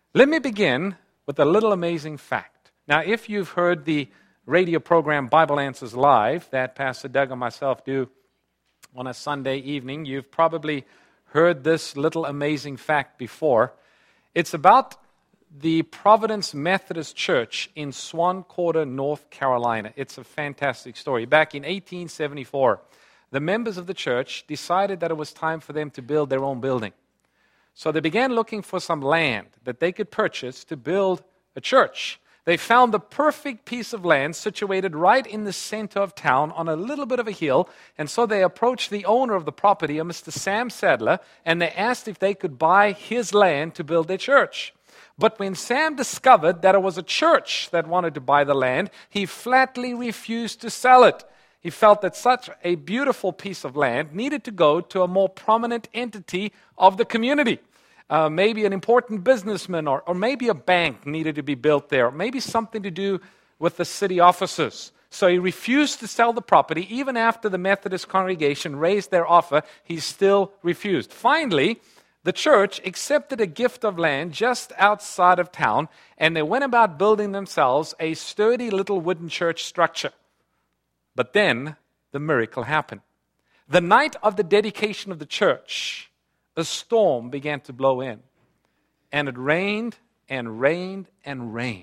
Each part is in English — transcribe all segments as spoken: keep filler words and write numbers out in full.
Let me begin with a little amazing fact. Now, if you've heard the radio program Bible Answers Live that Pastor Doug and myself do on a Sunday evening, you've probably heard this little amazing fact before. It's about the Providence Methodist Church in Swan Quarter, North Carolina. It's a fantastic story. Back in eighteen seventy-four, the members of the church decided that it was time for them to build their own building. So they began looking for some land that they could purchase to build a church. They found the perfect piece of land situated right in the center of town on a little bit of a hill, and so they approached the owner of the property, a Mister Sam Sadler, and they asked if they could buy his land to build their church. But when Sam discovered that it was a church that wanted to buy the land, he flatly refused to sell it. He felt that such a beautiful piece of land needed to go to a more prominent entity of the community. Uh, maybe an important businessman or, or maybe a bank needed to be built there, or maybe something to do with the city offices. So he refused to sell the property. Even after the Methodist congregation raised their offer, he still refused. Finally, the church accepted a gift of land just outside of town, and they went about building themselves a sturdy little wooden church structure. But then the miracle happened. The night of the dedication of the church, a storm began to blow in, and it rained and rained and rained.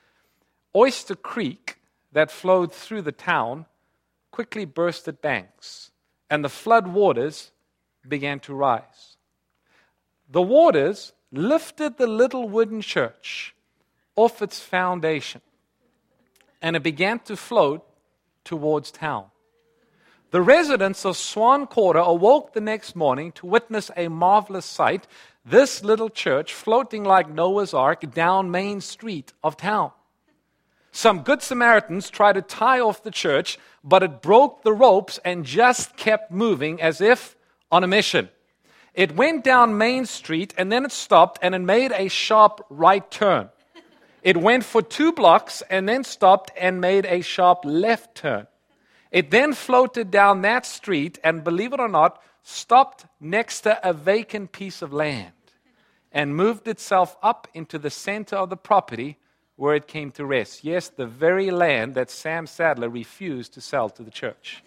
Oyster Creek, that flowed through the town, quickly burst at banks, and the flood waters began to rise. The waters lifted the little wooden church off its foundation, and it began to float towards town. The residents of Swan Quarter awoke the next morning to witness a marvelous sight, this little church floating like Noah's Ark down Main Street of town. Some good Samaritans tried to tie off the church, but it broke the ropes and just kept moving as if on a mission. It went down Main Street and then it stopped and it made a sharp right turn. It went for two blocks and then stopped and made a sharp left turn. It then floated down that street and, believe it or not, stopped next to a vacant piece of land and moved itself up into the center of the property where it came to rest. Yes, the very land that Sam Sadler refused to sell to the church.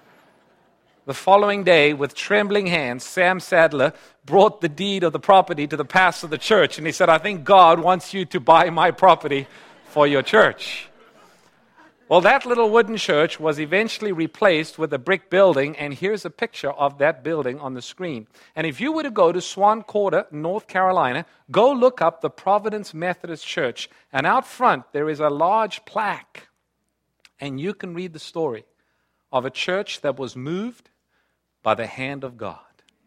The following day, with trembling hands, Sam Sadler brought the deed of the property to the pastor of the church, and he said, I think God wants you to buy my property for your church. Well, that little wooden church was eventually replaced with a brick building, and here's a picture of that building on the screen. And if you were to go to Swan Quarter, North Carolina, go look up the Providence Methodist Church, and out front there is a large plaque, and you can read the story of a church that was moved by the hand of God.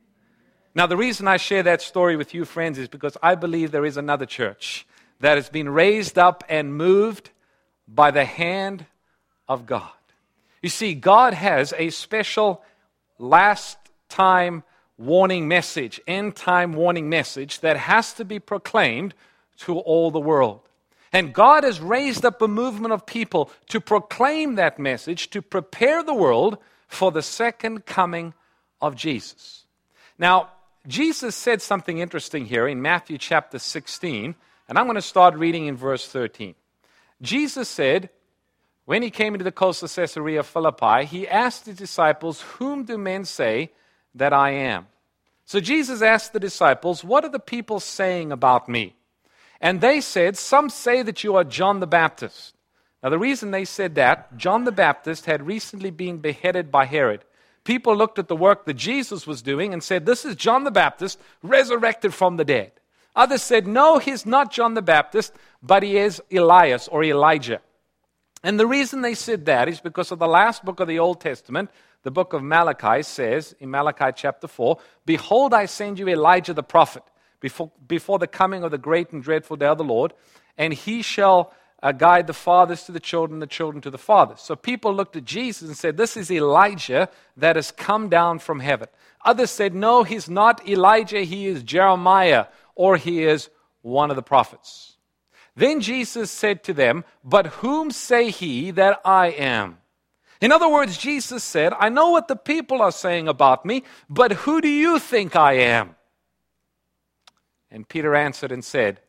Now, the reason I share that story with you, friends, is because I believe there is another church that has been raised up and moved by the hand of God. You see, God has a special last time warning message, end time warning message that has to be proclaimed to all the world. And God has raised up a movement of people to proclaim that message, to prepare the world for the second coming of Jesus. Now, Jesus said something interesting here in Matthew chapter sixteen, and I'm going to start reading in verse thirteen. Jesus said, when he came into the coast of Caesarea Philippi, he asked his disciples, whom do men say that I am? So Jesus asked the disciples, what are the people saying about me? And they said, some say that you are John the Baptist. Now the reason they said that, John the Baptist had recently been beheaded by Herod. People looked at the work that Jesus was doing and said, this is John the Baptist resurrected from the dead. Others said, no, he's not John the Baptist, but he is Elias or Elijah. And the reason they said that is because of the last book of the Old Testament, the book of Malachi says, in Malachi chapter four, behold, I send you Elijah the prophet, before, before the coming of the great and dreadful day of the Lord, and he shall uh, guide the fathers to the children, the children to the fathers. So people looked at Jesus and said, this is Elijah that has come down from heaven. Others said, no, he's not Elijah, he is Jeremiah, or he is one of the prophets. Then Jesus said to them, but whom say he that I am? In other words, Jesus said, I know what the people are saying about me, but who do you think I am? And Peter answered and said,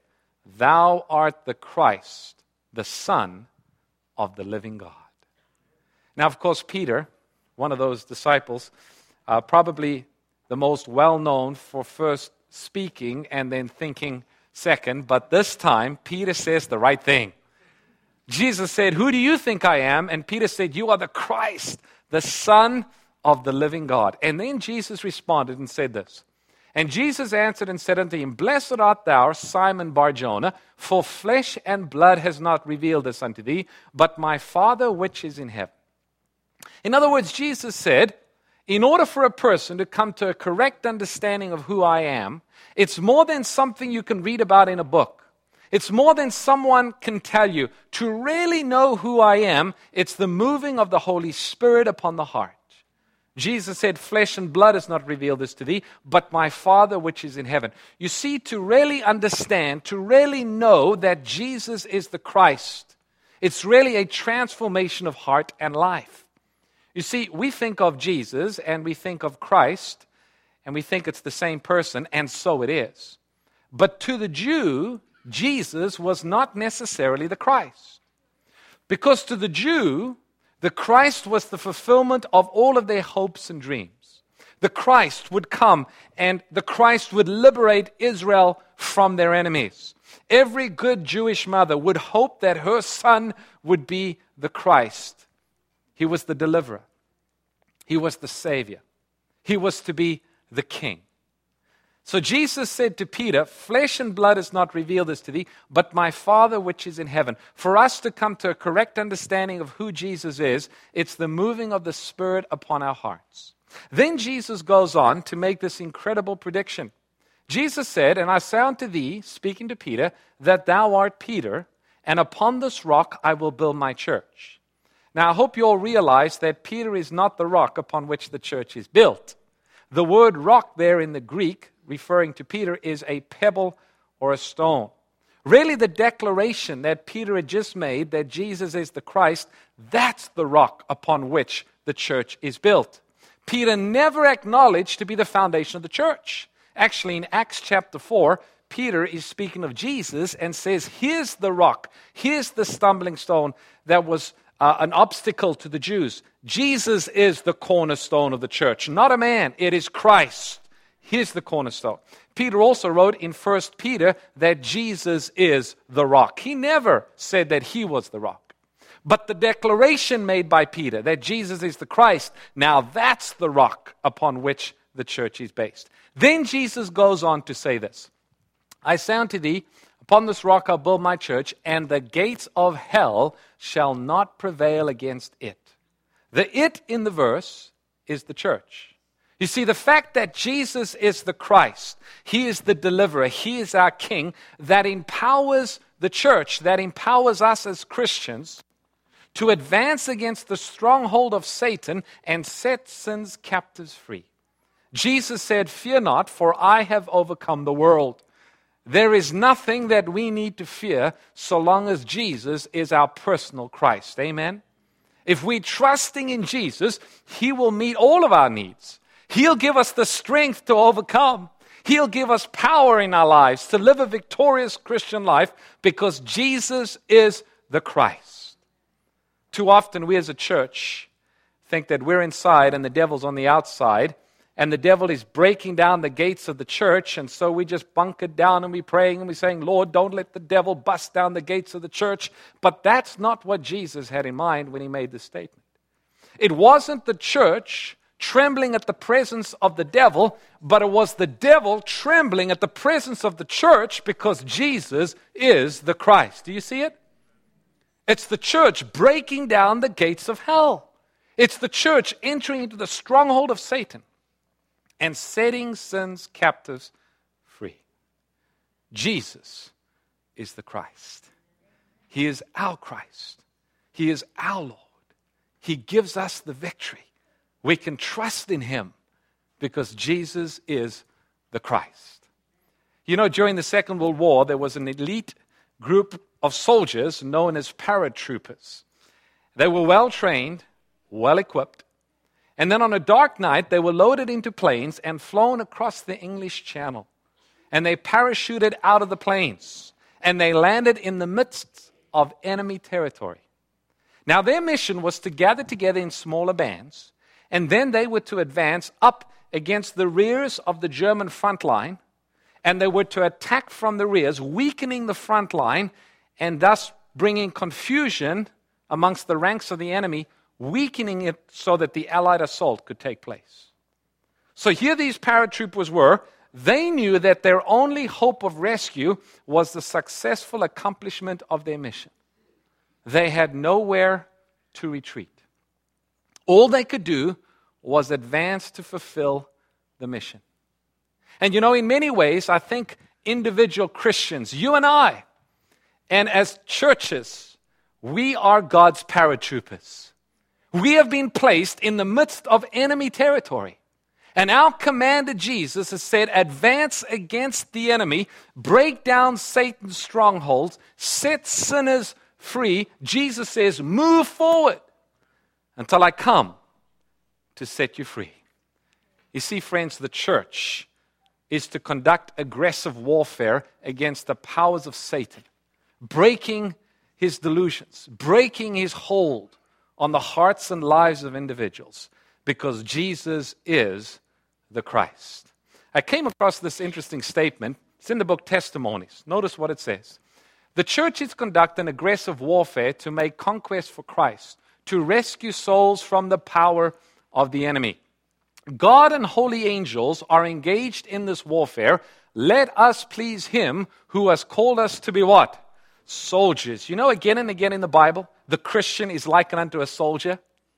Thou art the Christ, the Son of the living God. Now, of course, Peter, one of those disciples, uh, probably the most well-known for first speaking and then thinking second, but this time, Peter says the right thing. Jesus said, "Who do you think I am?" And Peter said, "You are the Christ, the Son of the living God." And then Jesus responded and said this, "And Jesus answered and said unto him, Blessed art thou, Simon Bar-Jonah, for flesh and blood has not revealed this unto thee, but my Father which is in heaven." In other words, Jesus said, in order for a person to come to a correct understanding of who I am, it's more than something you can read about in a book. It's more than someone can tell you. To really know who I am, it's the moving of the Holy Spirit upon the heart. Jesus said, "Flesh and blood has not revealed this to thee, but my Father which is in heaven." You see, to really understand, to really know that Jesus is the Christ, it's really a transformation of heart and life. You see, we think of Jesus and we think of Christ, and we think it's the same person, and so it is. But to the Jew, Jesus was not necessarily the Christ. Because to the Jew, the Christ was the fulfillment of all of their hopes and dreams. The Christ would come and the Christ would liberate Israel from their enemies. Every good Jewish mother would hope that her son would be the Christ. He was the deliverer. He was the Savior. He was to be the King. So Jesus said to Peter, "Flesh and blood has not revealed this to thee, but my Father which is in heaven." For us to come to a correct understanding of who Jesus is, it's the moving of the Spirit upon our hearts. Then Jesus goes on to make this incredible prediction. Jesus said, "And I say unto thee," speaking to Peter, "that thou art Peter, and upon this rock I will build my church." Now I hope you all realize that Peter is not the rock upon which the church is built. The word rock there in the Greek, referring to Peter, is a pebble or a stone. Really, the declaration that Peter had just made, that Jesus is the Christ, that's the rock upon which the church is built. Peter never acknowledged to be the foundation of the church. Actually, in Acts chapter four, Peter is speaking of Jesus and says, "Here's the rock, here's the stumbling stone that was uh, an obstacle to the Jews. Jesus is the cornerstone of the church, not a man, it is Christ. Here's the cornerstone." Peter also wrote in First Peter that Jesus is the rock. He never said that he was the rock. But the declaration made by Peter that Jesus is the Christ, now that's the rock upon which the church is based. Then Jesus goes on to say this, "I say unto thee, upon this rock I'll build my church, and the gates of hell shall not prevail against it." The "it" in the verse is the church. You see, the fact that Jesus is the Christ, He is the deliverer, He is our King, that empowers the church, that empowers us as Christians to advance against the stronghold of Satan and set sin's captives free. Jesus said, "Fear not, for I have overcome the world." There is nothing that we need to fear so long as Jesus is our personal Christ. Amen? If we're trusting in Jesus, He will meet all of our needs. He'll give us the strength to overcome. He'll give us power in our lives to live a victorious Christian life because Jesus is the Christ. Too often we as a church think that we're inside and the devil's on the outside, and the devil is breaking down the gates of the church, and so we just bunker down and we're praying and we're saying, "Lord, don't let the devil bust down the gates of the church." But that's not what Jesus had in mind when He made this statement. It wasn't the church trembling at the presence of the devil, but it was the devil trembling at the presence of the church because Jesus is the Christ. Do you see it? It's the church breaking down the gates of hell. It's the church entering into the stronghold of Satan and setting sin's captives free. Jesus is the Christ. He is our Christ. He is our Lord. He gives us the victory. We can trust in Him because Jesus is the Christ. You know, during the Second World War, there was an elite group of soldiers known as paratroopers. They were well trained, well equipped, and then on a dark night, they were loaded into planes and flown across the English Channel. And they parachuted out of the planes. and they landed in the midst of enemy territory. Now, their mission was to gather together in smaller bands, and then they were to advance up against the rears of the German front line, and they were to attack from the rears, weakening the front line, and thus bringing confusion amongst the ranks of the enemy, weakening it so that the Allied assault could take place. So here these paratroopers were. They knew that their only hope of rescue was the successful accomplishment of their mission. They had nowhere to retreat. All they could do was advance to fulfill the mission. And you know, in many ways, I think individual Christians, you and I, and as churches, we are God's paratroopers. We have been placed in the midst of enemy territory. And our commander Jesus has said, advance against the enemy, break down Satan's strongholds, set sinners free. Jesus says, move forward until I come to set you free. You see, friends, the church is to conduct aggressive warfare against the powers of Satan, breaking his delusions, breaking his hold on the hearts and lives of individuals, because Jesus is the Christ. I came across this interesting statement. It's in the book Testimonies. Notice what it says. The church is conducting aggressive warfare to make conquest for Christ, to rescue souls from the power of the enemy. God and holy angels are engaged in this warfare. Let us please Him who has called us to be what? Soldiers. You know, again and again in the Bible, the Christian is likened unto a soldier.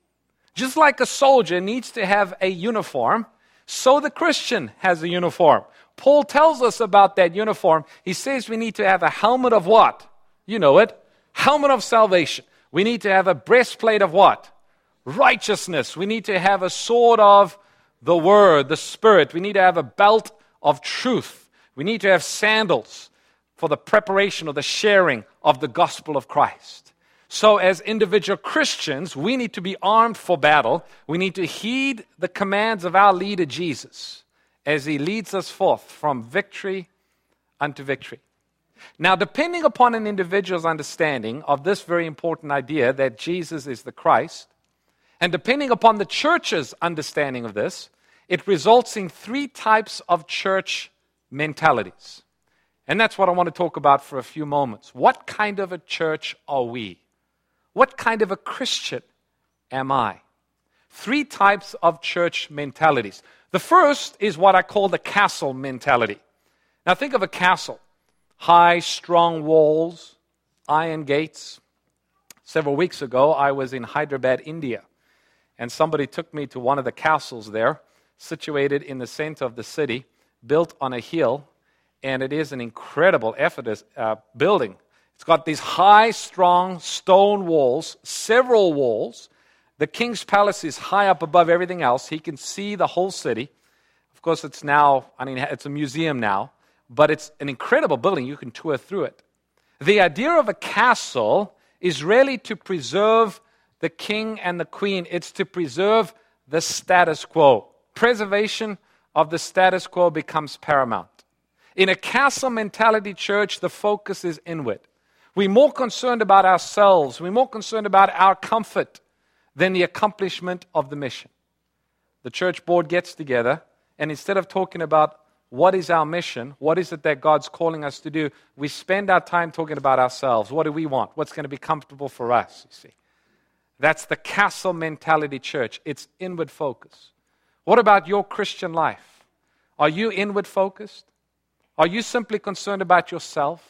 Just like a soldier needs to have a uniform, so the Christian has a uniform. Paul tells us about that uniform. He says we need to have a helmet of what? You know it. Helmet of salvation. We need to have a breastplate of what? Righteousness. We need to have a sword of the Word, the Spirit. We need to have a belt of truth. We need to have sandals for the preparation or the sharing of the gospel of Christ. So as individual Christians, we need to be armed for battle. We need to heed the commands of our leader, Jesus, as He leads us forth from victory unto victory. Now, depending upon an individual's understanding of this very important idea that Jesus is the Christ, and depending upon the church's understanding of this, it results in three types of church mentalities. And that's what I want to talk about for a few moments. What kind of a church are we? What kind of a Christian am I? Three types of church mentalities. The first is what I call the castle mentality. Now think of a castle. High, strong walls, iron gates. Several weeks ago, I was in Hyderabad, India, and somebody took me to one of the castles there, situated in the center of the city, built on a hill, and it is an incredible effortless uh, building. It's got these high, strong stone walls, several walls. The king's palace is high up above everything else. He can see the whole city. Of course, it's now, I mean, it's a museum now, but it's an incredible building. You can tour through it. The idea of a castle is really to preserve the king and the queen. It's to preserve the status quo. Preservation of the status quo becomes paramount. In a castle mentality church, the focus is inward. We're more concerned about ourselves. We're more concerned about our comfort than the accomplishment of the mission. The church board gets together, and instead of talking about what is our mission, what is it that God's calling us to do, we spend our time talking about ourselves. What do we want? What's going to be comfortable for us, you see? That's the castle mentality church. It's inward focus. What about your Christian life? Are you inward focused? Are you simply concerned about yourself?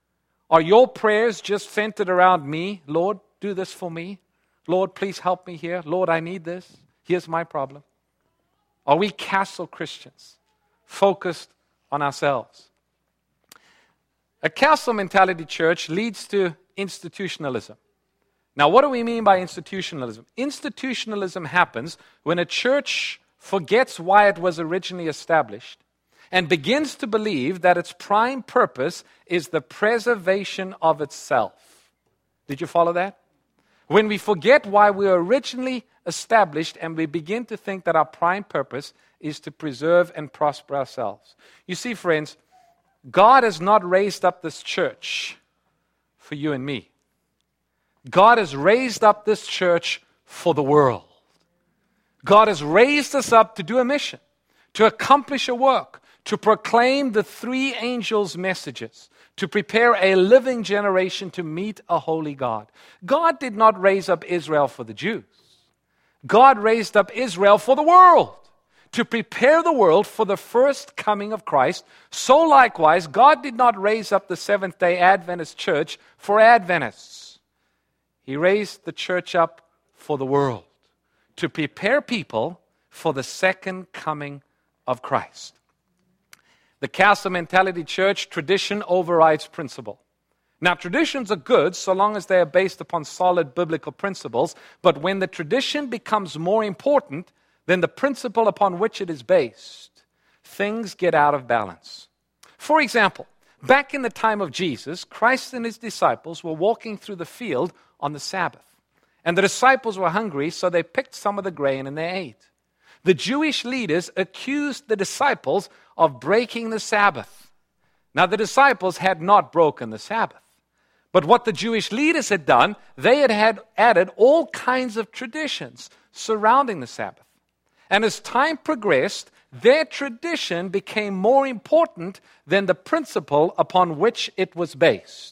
Are your prayers just centered around me? Lord, do this for me. Lord, please help me here. Lord, I need this. Here's my problem. Are we castle Christians, focused on ourselves? A castle mentality church leads to institutionalism. Now, what do we mean by institutionalism? Institutionalism happens when a church forgets why it was originally established and begins to believe that its prime purpose is the preservation of itself. Did you follow that? When we forget why we were originally established and we begin to think that our prime purpose is to preserve and prosper ourselves. You see, friends, God has not raised up this church for you and me. God has raised up this church for the world. God has raised us up to do a mission, to accomplish a work, to proclaim the three angels' messages, to prepare a living generation to meet a holy God. God did not raise up Israel for the Jews. God raised up Israel for the world, to prepare the world for the first coming of Christ. So likewise, God did not raise up the Seventh-day Adventist church for Adventists. He raised the church up for the world, to prepare people for the second coming of Christ. The Castle Mentality Church, tradition overrides principle. Now, traditions are good so long as they are based upon solid biblical principles, but when the tradition becomes more important than the principle upon which it is based, things get out of balance. For example, back in the time of Jesus, Christ and his disciples were walking through the field on the Sabbath. And the disciples were hungry, so they picked some of the grain and they ate. The Jewish leaders accused the disciples of breaking the Sabbath. Now, the disciples had not broken the Sabbath. But what the Jewish leaders had done, they had, had added all kinds of traditions surrounding the Sabbath. And as time progressed, their tradition became more important than the principle upon which it was based.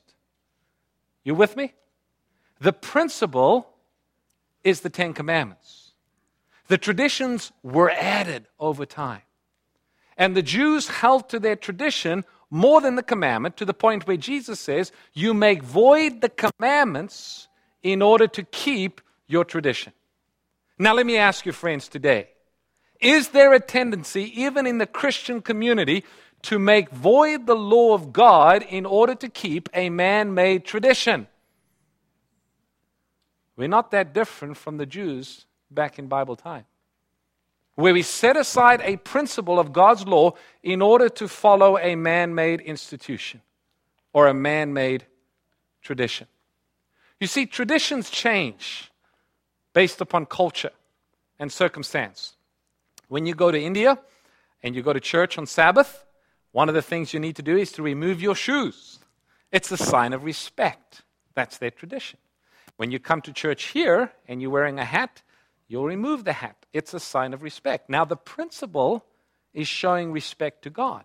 You with me? The principle is the Ten Commandments. The traditions were added over time. And the Jews held to their tradition more than the commandment, to the point where Jesus says, you make void the commandments in order to keep your tradition. Now let me ask you, friends, today, is there a tendency, even in the Christian community, to make void the law of God in order to keep a man-made tradition? We're not that different from the Jews back in Bible time, where we set aside a principle of God's law in order to follow a man-made institution or a man-made tradition. You see, traditions change based upon culture and circumstance. When you go to India and you go to church on Sabbath, one of the things you need to do is to remove your shoes. It's a sign of respect. That's their tradition. When you come to church here and you're wearing a hat, you'll remove the hat. It's a sign of respect. Now, the principle is showing respect to God.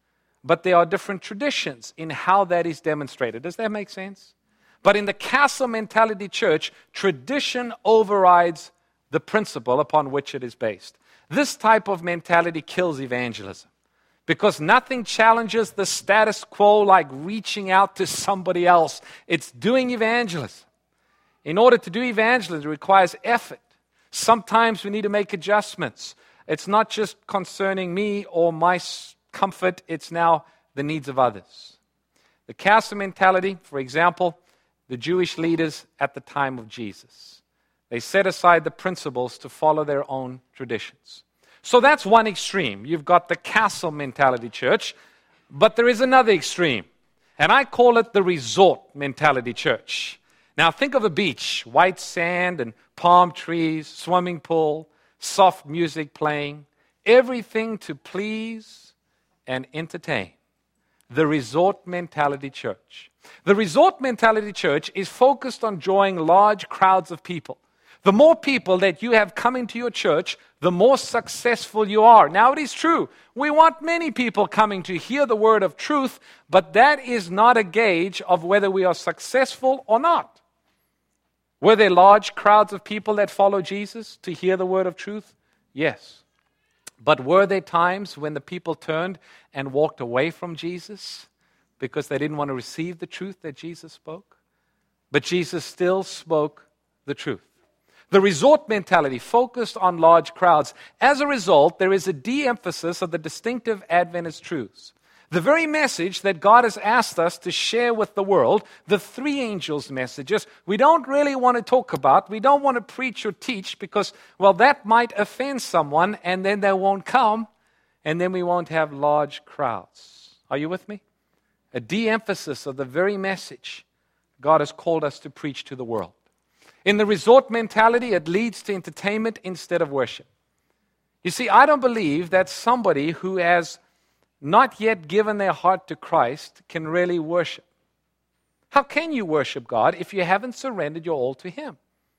But there are different traditions in how that is demonstrated. Does that make sense? But in the Castle Mentality Church, tradition overrides the principle upon which it is based. This type of mentality kills evangelism because nothing challenges the status quo like reaching out to somebody else. It's doing evangelism. In order to do evangelism, it requires effort. Sometimes we need to make adjustments. It's not just concerning me or my comfort, it's now the needs of others. The Castle mentality, for example, the Jewish leaders at the time of Jesus, they set aside the principles to follow their own traditions. So that's one extreme. You've got the Castle Mentality Church, but there is another extreme, and I call it the Resort Mentality Church. Now think of a beach, white sand and palm trees, swimming pool, soft music playing, everything to please and entertain. The Resort Mentality Church. The Resort Mentality Church is focused on drawing large crowds of people. The more people that you have coming to your church, the more successful you are. Now, it is true. We want many people coming to hear the word of truth, but that is not a gauge of whether we are successful or not. Were there large crowds of people that follow Jesus to hear the word of truth? Yes. But were there times when the people turned and walked away from Jesus because they didn't want to receive the truth that Jesus spoke? But Jesus still spoke the truth. The resort mentality focused on large crowds. As a result, there is a de-emphasis of the distinctive Adventist truths. The very message that God has asked us to share with the world, the three angels' messages, we don't really want to talk about. We don't want to preach or teach because, well, that might offend someone and then they won't come and then we won't have large crowds. Are you with me? A de-emphasis of the very message God has called us to preach to the world. In the resort mentality, it leads to entertainment instead of worship. You see, I don't believe that somebody who has not yet given their heart to Christ can really worship. How can you worship God if you haven't surrendered your all to Him?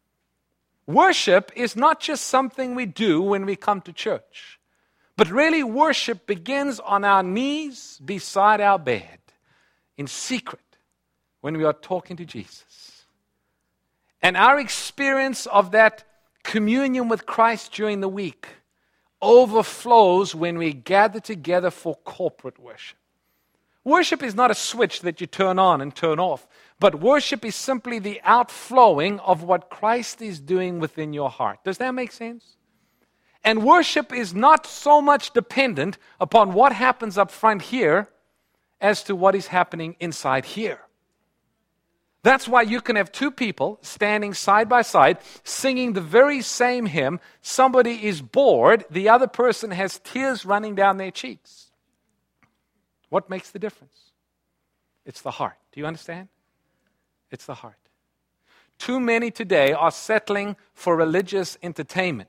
Worship is not just something we do when we come to church, but really worship begins on our knees beside our bed, in secret, when we are talking to Jesus. And our experience of that communion with Christ during the week overflows when we gather together for corporate worship. Worship is not a switch that you turn on and turn off, but worship is simply the outflowing of what Christ is doing within your heart. Does that make sense? And worship is not so much dependent upon what happens up front here as to what is happening inside here. That's why you can have two people standing side by side singing the very same hymn. Somebody is bored, the other person has tears running down their cheeks. What makes the difference? It's the heart. Do you understand? It's the heart. Too many today are settling for religious entertainment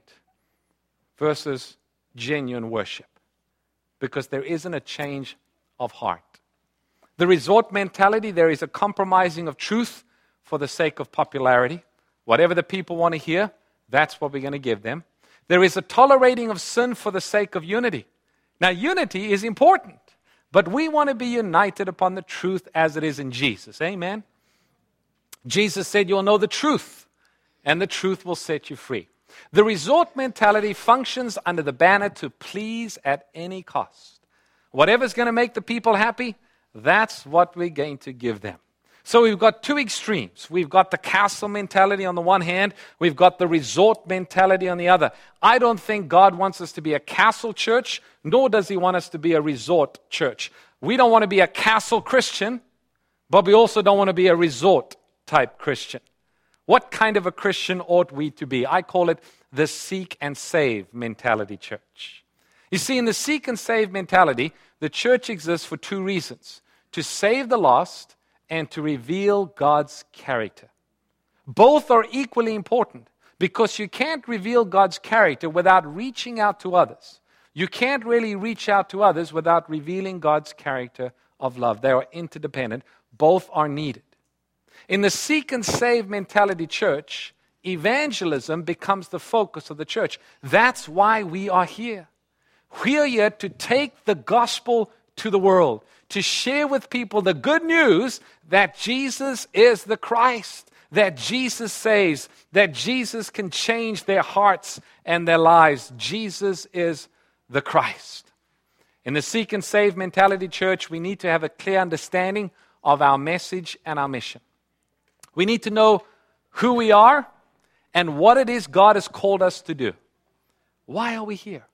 versus genuine worship because there isn't a change of heart. The resort mentality, there is a compromising of truth for the sake of popularity. Whatever the people want to hear, that's what we're going to give them. There is a tolerating of sin for the sake of unity. Now, unity is important, but we want to be united upon the truth as it is in Jesus. Amen? Jesus said, you'll know the truth, and the truth will set you free. The resort mentality functions under the banner to please at any cost. Whatever's going to make the people happy, that's what we're going to give them. So we've got two extremes. We've got the castle mentality on the one hand. We've got the resort mentality on the other. I don't think God wants us to be a castle church, nor does He want us to be a resort church. We don't want to be a castle Christian, but we also don't want to be a resort type Christian. What kind of a Christian ought we to be? I call it the seek and save mentality church. You see, in the seek and save mentality, the church exists for two reasons: to save the lost and to reveal God's character. Both are equally important because you can't reveal God's character without reaching out to others. You can't really reach out to others without revealing God's character of love. They are interdependent. Both are needed. In the seek and save mentality church, evangelism becomes the focus of the church. That's why we are here. We are here to take the gospel to the world, to share with people the good news that Jesus is the Christ, that Jesus saves, that Jesus can change their hearts and their lives. Jesus is the Christ. In the seek and save mentality church, we need to have a clear understanding of our message and our mission. We need to know who we are and what it is God has called us to do. Why are we here?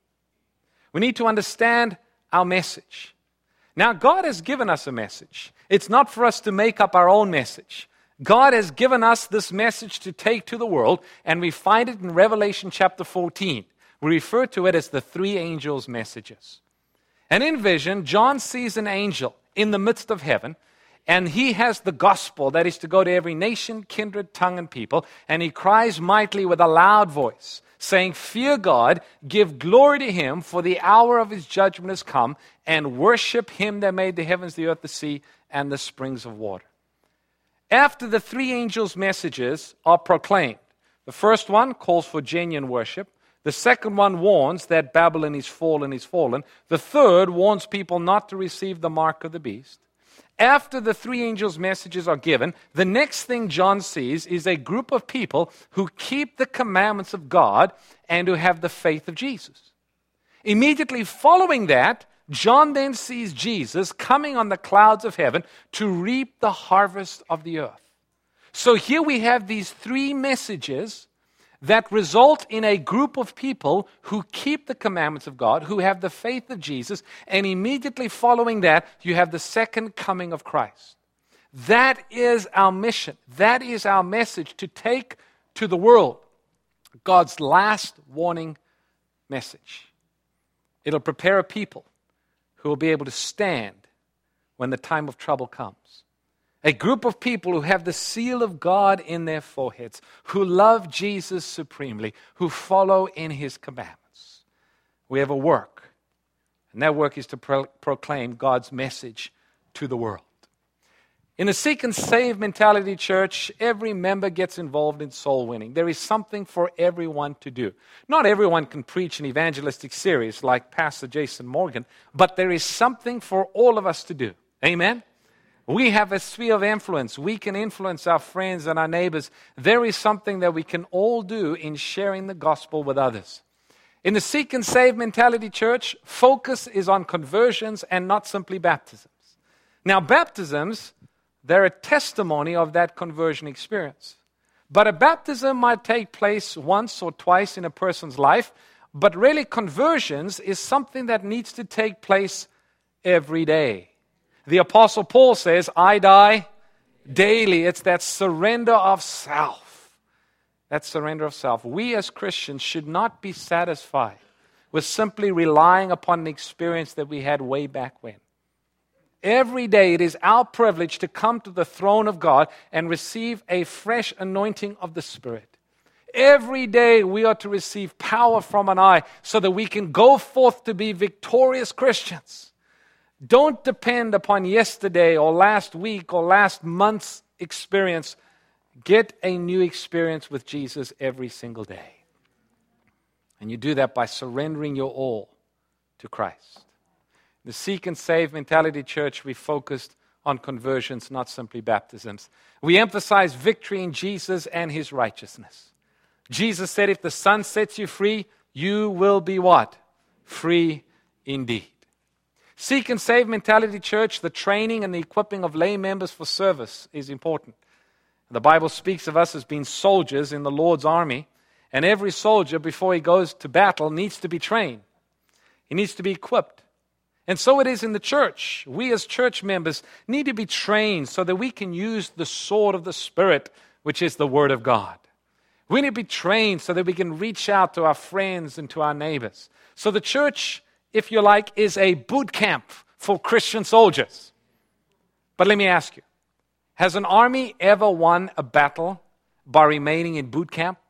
We need to understand our message. Now, God has given us a message. It's not for us to make up our own message. God has given us this message to take to the world, and we find it in Revelation chapter fourteen. We refer to it as the three angels' messages. And in vision, John sees an angel in the midst of heaven, and he has the gospel that is to go to every nation, kindred, tongue, and people. And he cries mightily with a loud voice, saying, fear God, give glory to Him, for the hour of His judgment has come, and worship Him that made the heavens, the earth, the sea, and the springs of water. After the three angels' messages are proclaimed, the first one calls for genuine worship. The second one warns that Babylon is fallen, is fallen. The third warns people not to receive the mark of the beast. After the three angels' messages are given, the next thing John sees is a group of people who keep the commandments of God and who have the faith of Jesus. Immediately following that, John then sees Jesus coming on the clouds of heaven to reap the harvest of the earth. So here we have these three messages that result in a group of people who keep the commandments of God, who have the faith of Jesus, and immediately following that, you have the second coming of Christ. That is our mission. That is our message to take to the world. God's last warning message. It'll prepare a people who will be able to stand when the time of trouble comes. A group of people who have the seal of God in their foreheads, who love Jesus supremely, who follow in His commandments. We have a work And that work is to pro- proclaim God's message to the world. In the Seek and Save Mentality Church, every member gets involved in soul winning. There is something for everyone to do. Not everyone can preach an evangelistic series like Pastor Jason Morgan, but there is something for all of us to do. Amen? We have a sphere of influence. We can influence our friends and our neighbors. There is something that we can all do in sharing the gospel with others. In the Seek and Save Mentality Church, focus is on conversions and not simply baptisms. Now, baptisms, they're a testimony of that conversion experience. But a baptism might take place once or twice in a person's life, but really conversions is something that needs to take place every day. The Apostle Paul says, I die daily. It's that surrender of self. That surrender of self. We as Christians should not be satisfied with simply relying upon the experience that we had way back when. Every day it is our privilege to come to the throne of God and receive a fresh anointing of the Spirit. Every day we are to receive power from on high so that we can go forth to be victorious Christians. Don't depend upon yesterday or last week or last month's experience. Get a new experience with Jesus every single day. And you do that by surrendering your all to Christ. The Seek and Save Mentality Church, we focused on conversions, not simply baptisms. We emphasize victory in Jesus and His righteousness. Jesus said, if the Son sets you free, you will be what? Free indeed. Seek and Save Mentality Church, the training and the equipping of lay members for service is important. The Bible speaks of us as being soldiers in the Lord's army, and every soldier, before he goes to battle, needs to be trained. He needs to be equipped. And so it is in the church. We as church members need to be trained so that we can use the sword of the Spirit, which is the Word of God. We need to be trained so that we can reach out to our friends and to our neighbors. So the church, if you like, is a boot camp for Christian soldiers. But let me ask you, has an army ever won a battle by remaining in boot camp?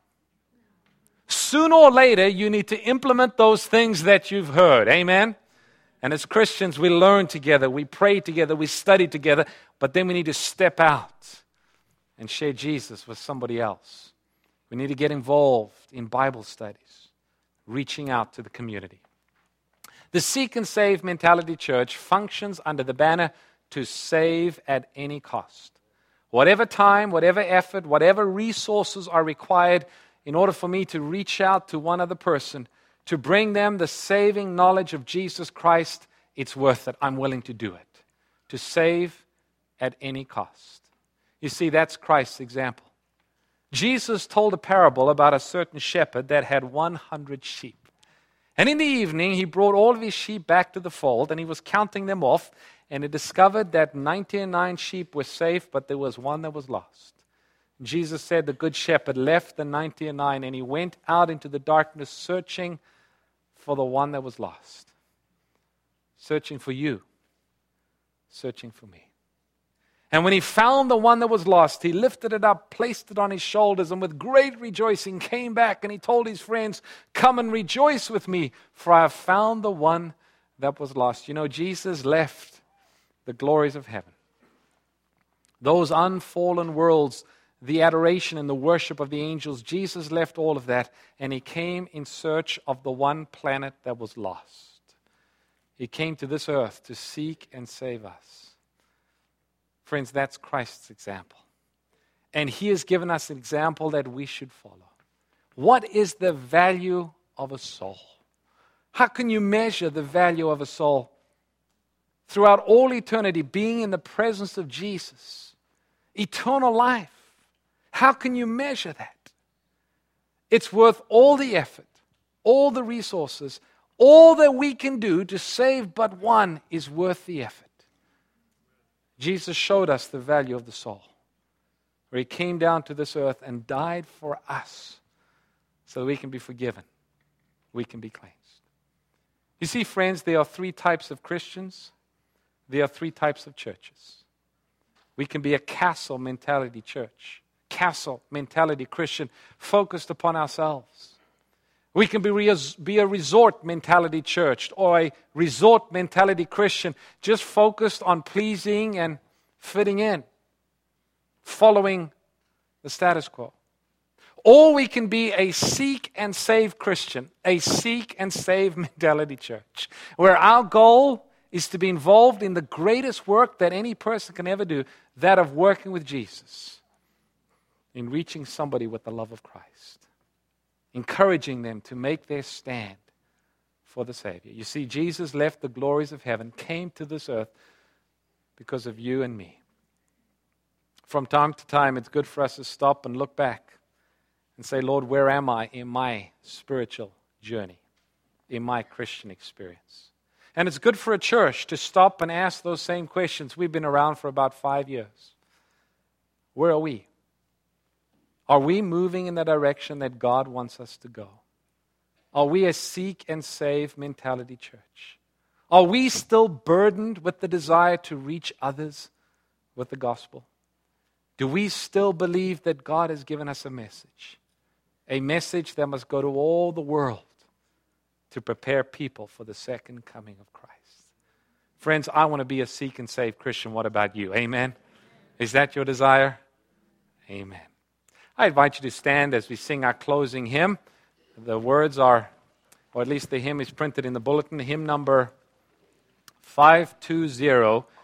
Sooner or later, you need to implement those things that you've heard. Amen? And as Christians, we learn together, we pray together, we study together, but then we need to step out and share Jesus with somebody else. We need to get involved in Bible studies, reaching out to the community. The Seek and Save Mentality Church functions under the banner to save at any cost. Whatever time, whatever effort, whatever resources are required in order for me to reach out to one other person, to bring them the saving knowledge of Jesus Christ, it's worth it. I'm willing to do it. To save at any cost. You see, that's Christ's example. Jesus told a parable about a certain shepherd that had one hundred sheep. And in the evening, he brought all of his sheep back to the fold, and he was counting them off, and he discovered that ninety-nine sheep were safe, but there was one that was lost. Jesus said the good shepherd left the ninety-nine, and he went out into the darkness searching for the one that was lost. Searching for you. Searching for me. And when he found the one that was lost, he lifted it up, placed it on his shoulders, and with great rejoicing came back, and he told his friends, come and rejoice with me, for I have found the one that was lost. You know, Jesus left the glories of heaven. Those unfallen worlds, the adoration and the worship of the angels, Jesus left all of that, and he came in search of the one planet that was lost. He came to this earth to seek and save us. Friends, that's Christ's example. And he has given us an example that we should follow. What is the value of a soul? How can you measure the value of a soul? Throughout all eternity, being in the presence of Jesus, eternal life. How can you measure that? It's worth all the effort, all the resources, all that we can do to save but one is worth the effort. Jesus showed us the value of the soul, where he came down to this earth and died for us so that we can be forgiven, we can be cleansed. You see, friends, there are three types of Christians. There are three types of churches. We can be a castle mentality church, castle mentality Christian, focused upon ourselves. We can be, res- be a resort mentality church or a resort mentality Christian, just focused on pleasing and fitting in, following the status quo. Or we can be a seek and save Christian, a seek and save mentality church, where our goal is to be involved in the greatest work that any person can ever do, that of working with Jesus, in reaching somebody with the love of Christ, encouraging them to make their stand for the Savior. You see, Jesus left the glories of heaven, came to this earth because of you and me. From time to time, it's good for us to stop and look back and say, Lord, where am I in my spiritual journey, in my Christian experience? And it's good for a church to stop and ask those same questions. We've been around for about five years. Where are we? Are we moving in the direction that God wants us to go? Are we a seek and save mentality church? Are we still burdened with the desire to reach others with the gospel? Do we still believe that God has given us a message? A message that must go to all the world to prepare people for the second coming of Christ. Friends, I want to be a seek and save Christian. What about you? Amen? Is that your desire? Amen. I invite you to stand as we sing our closing hymn. The words are, or at least the hymn is printed in the bulletin, hymn number five two zero.